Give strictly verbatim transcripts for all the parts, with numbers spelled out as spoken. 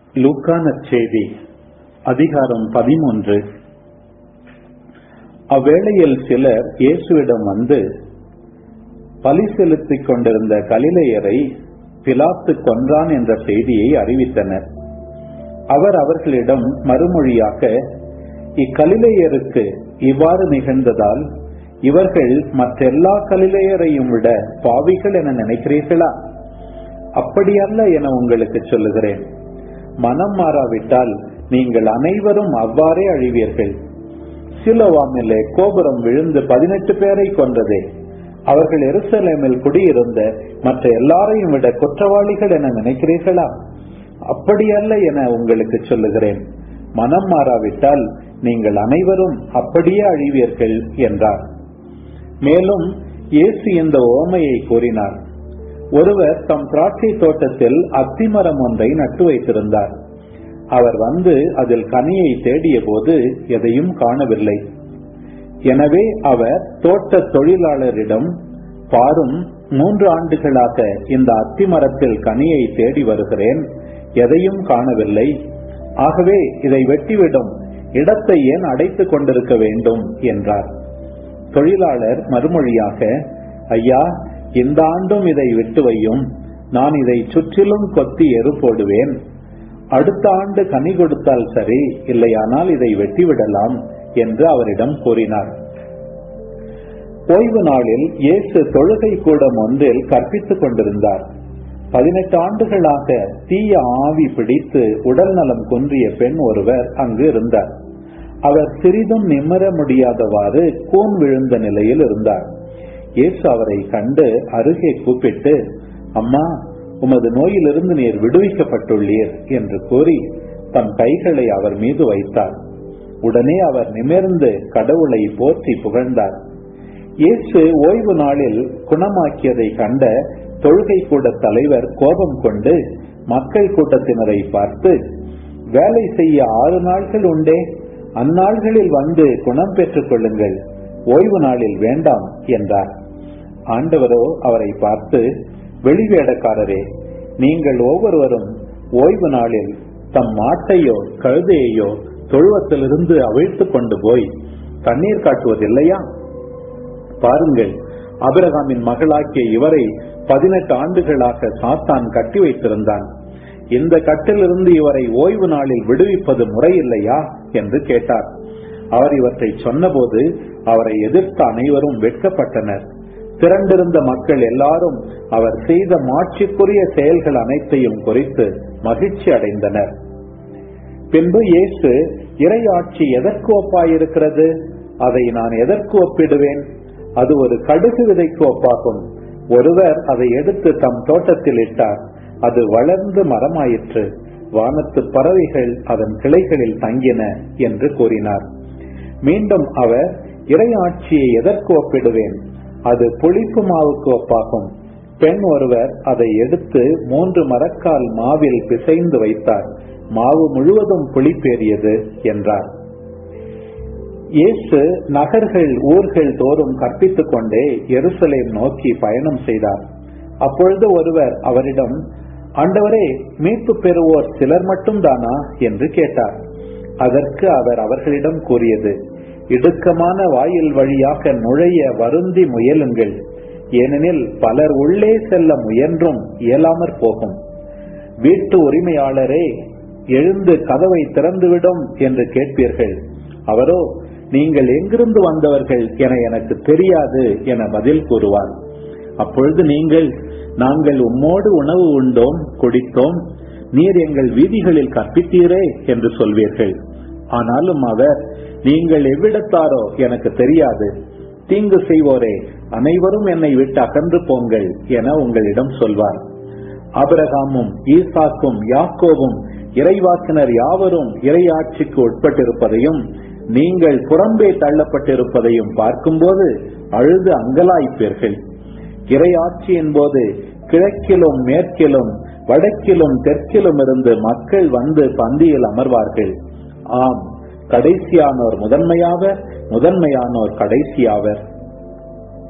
லூக்கா நற்செய்தி அதிகாரம் பதிமூன்று. அவ்வேளையில் சிலர் இயேசுவிடம் வந்து, பலி செலுத்திக் கொண்டிருந்த கலிலேயரை பிலாத்து கொன்றான் என்ற செய்தியை அறிவித்தனர். அவர் அவர்களிடம் மறுமொழியாக, இக்கலிலேயருக்கு இவ்வாறு நிகழ்ந்ததால் இவர்கள் மற்றெல்லா கலிலேயரையும் விட பாவிகள் என நினைக்கிறீர்களா? அப்படியல்ல என உங்களுக்கு சொல்லுகிறேன். மனம் மாறாவிட்டால் நீங்கள் அனைவரும் அவ்வாறே அழிவீர்கள். சிலோவாமிலே கோபுரம் விழுந்து பதினெட்டு பேரை கொன்றதே, அவர்கள் எருசலேமில் குடியிருந்த மற்ற எல்லாரையும் விட குற்றவாளிகள் என நினைக்கிறீர்களா? அப்படியல்ல என உங்களுக்கு சொல்லுகிறேன். மனம் மாறாவிட்டால் நீங்கள் அனைவரும் அப்படியே அழிவீர்கள் என்றார். மேலும் இயேசு இந்த உவமையை கூறினார். ஒருவர் தம் திராட்சை தோட்டத்தில் அத்திமரம் ஒன்றை நட்டு வைத்திருந்தார். அவர் வந்து அதில் கனியை தேடிய போது எதையும் காணவில்லை. எனவே அவர் தோட்ட தொழிலாளரிடம், பாரும், மூன்று ஆண்டுகளாக இந்த அத்திமரத்தில் கனியை தேடி வருகிறேன், எதையும் காணவில்லை. ஆகவே இதை வெட்டிவிடும், இடத்தை ஏன் அடைத்துக் கொண்டிருக்க வேண்டும் என்றார். தொழிலாளர் மறுமொழியாக, ஐயா, இந்த ஆண்டும் இதை விட்டு வையும், நான் இதை சுற்றிலும் கொத்தி எரு போடுவேன். அடுத்த ஆண்டு கனி கொடுத்தால் சரி, இல்லையானால் இதை வெட்டிவிடலாம் என்று அவரிடம் கூறினார். ஓய்வு நாளில் இயேசு தொழுகை கூடம் ஒன்றில் கற்பித்துக் கொண்டிருந்தார். பதினெட்டு ஆண்டுகளாக தீய ஆவி பிடித்து உடல் நலம் குன்றிய பெண் ஒருவர் அங்கு இருந்தார். அவர் சிறிதும் நிம்மர முடியாதவாறு கூன் விழுந்த நிலையில் இருந்தார். இயேசு அவரை கண்டு அருகே கூப்பிட்டு, அம்மா, உமது நோயிலிருந்து நீர் விடுவிக்கப்பட்டுள்ளீர் என்று கூறி தம் கைகளை அவர் மீது வைத்தார். உடனே அவர் நிமிர்ந்து கடவுளை போற்றி புகழ்ந்தார். இயேசு ஓய்வு நாளில் குணமாக்கியதை கண்ட தொழுகை கூட தலைவர் கோபம் கொண்டு மக்கள் கூட்டத்தினரை பார்த்து, வேலை செய்ய ஆறு நாட்கள் உண்டே, அந்நாள்களில் வந்து குணம் பெற்றுக் கொள்ளுங்கள், ஓய்வு நாளில் வேண்டாம் என்றார். ஆண்டவரோ அவரை பார்த்து, வெளிவேடக்காரரே, நீங்கள் ஒவ்வொருவரும் ஓய்வு நாளில் தம் மாட்டையோ கழுதையோ தொழுவத்திலிருந்து அவிழ்த்து கொண்டு போய் தண்ணீர் காட்டுவதில்லையா? பாருங்கள், ஆபிரகாமின் மகளாகிய இவரை பதினெட்டு ஆண்டுகளாக சாத்தான் கட்டி வைத்திருந்தான். இந்த கட்டிலிருந்து இவரை ஓய்வு நாளில் விடுவிப்பது முறையில்லையா என்று கேட்டார். அவர் இவற்றை சொன்னபோது அவரை எதிர்த்த அனைவரும் வெட்கப்பட்டனர். திரண்டிருந்த மக்கள் எல்லாரும் அவர் செய்த மாட்சிக்குரிய செயல்கள் அனைத்தையும் குறித்து மகிழ்ச்சி அடைந்தனர். பின்பு இயேசு, இறையாட்சி எதற்கு ஒப்பாயிருக்கிறது? அதை நான் எதற்கு ஒப்பிடுவேன்? அது ஒரு கடுகு விதைக்கு ஒப்பாகும். ஒருவர் அதை எடுத்து தம் தோட்டத்தில் இட்டார். அது வளர்ந்து மரமாயிற்று. வானத்து பறவைகள் அதன் கிளைகளில் தங்கின என்று கூறினார். மீண்டும் அவர், இறையாட்சியை எதற்கு ஒப்பிடுவேன்? அது புளிப்பு மாவுக்கு ஒப்பாகும். பெண் ஒருவர் அதை எடுத்து மூன்று மரக்கால் மாவில் பிசைந்து வைத்தார். மாவு முழுவதும் புளிப்பேறியது என்றார். இயேசு நகர்கள் ஊர்கள் தோறும் கற்பித்துக் கொண்டே எருசலேம் நோக்கி பயணம் செய்தார். அப்பொழுது ஒருவர் அவரிடம், ஆண்டவரே, மீட்பு பெறுவோர் சிலர் மட்டும் தானா என்று கேட்டார். அதற்கு அவர் அவர்களிடம் கூறியது, இடுக்கமான வாயில் வழியாக நுழைய வருந்தி முயலுங்கள், ஏனெனில் பலர் உள்ளே செல்ல முயன்றும் இயலாமற் போகும். வீட்டு உரிமையாளரே, எழுந்து கதவை திறந்துவிடும் என்று கேட்பீர்கள். அவரோ, நீங்கள் எங்கிருந்து வந்தவர்கள் என எனக்கு தெரியாது என பதில் கூறுவார். அப்பொழுது நீங்கள், நாங்கள் உம்மோடு உணவு உண்டோம், குடித்தோம், நீர் எங்கள் வீதிகளில் கற்பித்தீரே என்று சொல்வீர்கள். ஆனாலும் அவர், நீங்கள் எவ்விடத்தாரோ எனக்கு தெரியாது, தீங்கு செய்வோரே, அனைவரும் என்னை விட்டு அகன்று போங்கள் என உங்களிடம் சொல்வார். ஆபிரகாமும் ஈசாக்கும் யாக்கோவும் இறைவாக்கினர் யாவரும் இறையாட்சிக்கு உட்பட்டிருப்பதையும் நீங்கள் புறம்பே தள்ளப்பட்டிருப்பதையும் பார்க்கும்போது அழுது அங்கலாய்ப்பீர்கள். இறையாட்சியின் போது கிழக்கிலும் மேற்கிலும் வடக்கிலும் தெற்கிலும் இருந்து மக்கள் வந்து பந்தியில் அமர்வார்கள். ஆம், கடைசியானோர் முதன்மையாவர், முதன்மையானோர் கடைசியாவர்.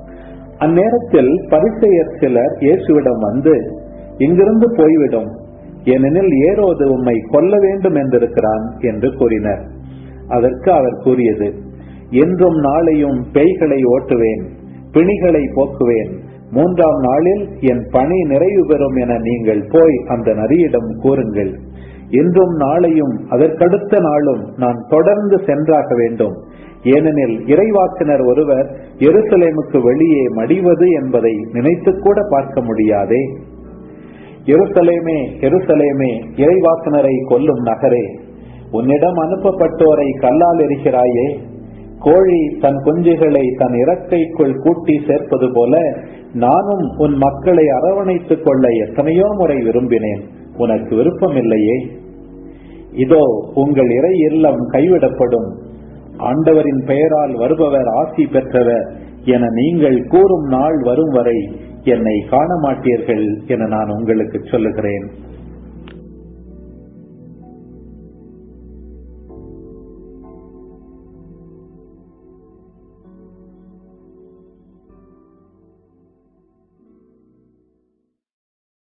அந்நேரத்தில் பரிசேயர் சிலர் இயேசுவிடம் வந்து, இங்கிருந்து போய்விடும், ஏனெனில் ஏரோது உம்மை கொல்ல வேண்டும் என்றிருக்கிறான் என்று கூறினர். அதற்கு அவர் கூறியது, என்றும் நாளையும் பேய்களை ஓட்டுவேன், பிணிகளை போக்குவேன், மூன்றாம் நாளில் என் பணி நிறைவு பெறும் என நீங்கள் போய் அந்த நரியிடம் கூறுங்கள். இன்றும் நாளையும் அதற்கடுத்த நாளும் நான் தொடர்ந்து சென்றாக வேண்டும். ஏனெனில் இறைவாக்கினர் ஒருவர் எருசலேமுக்கு வெளியே மடிவது என்பதை நினைத்து கூட பார்க்க முடியாதே. எருசலேமே, எருசலேமே, இறைவாக்கினரை கொல்லும் நகரே, உன்னிடம் அனுப்பப்பட்டோரை கல்லால் எரிகிறாயே. கோழி தன் குஞ்சுகளை தன் இறக்கைக்குள் கூட்டி சேர்ப்பது போல நானும் உன் மக்களை அரவணைத்துக் கொள்ள எத்தனையோ முறை விரும்பினேன், உனக்கு விருப்பமில்லையே. இதோ உங்கள் இறை இல்லம் கைவிடப்படும், ஆண்டவரின் பெயரால் வருபவர் ஆசி பெற்றவர் என நீங்கள் கூறும் நாள் வரும் வரை என்னை காண மாட்டீர்கள் என நான் உங்களுக்கு சொல்லுகிறேன்.